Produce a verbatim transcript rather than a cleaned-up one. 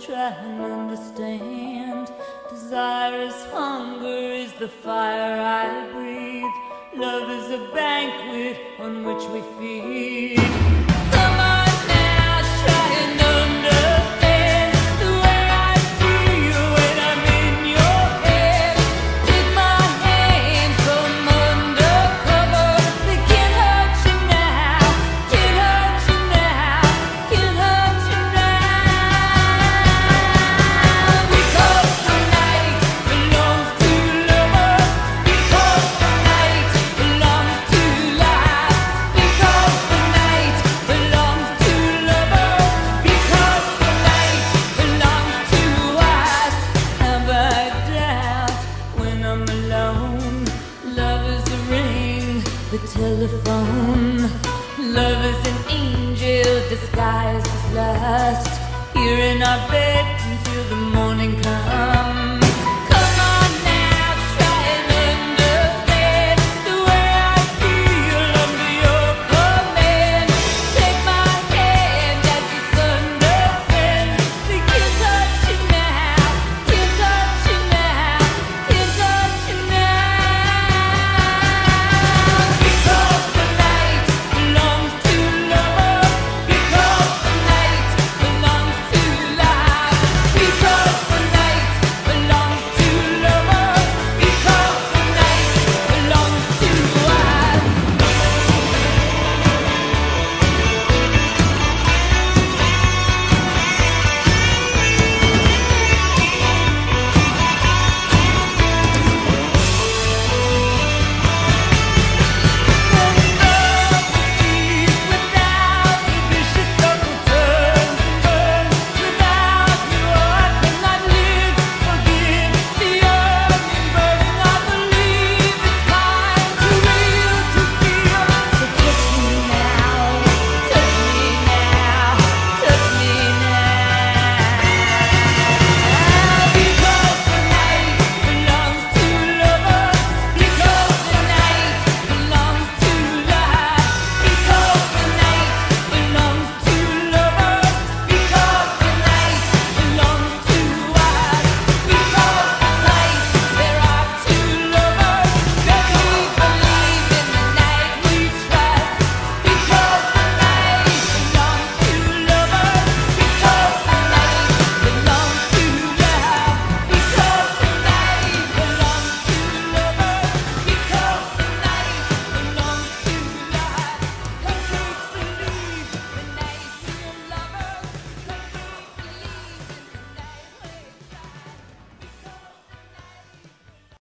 try and understand. Desire is hunger, is the fire I breathe. Love is a banquet on which we feed. Come on now, try and understand the way I feel when I'm in your head. Take my hand from undercover. They can't hurt you now, can't hurt you now, can't hurt you now. Because the night belongs to lovers. Because the night belongs to life. Because the night belongs to lovers. Because the night belongs to us. Have I doubt when I'm alone? Love is the ring, the telephone. Love is an angel disguised as lust. Here in our bed until the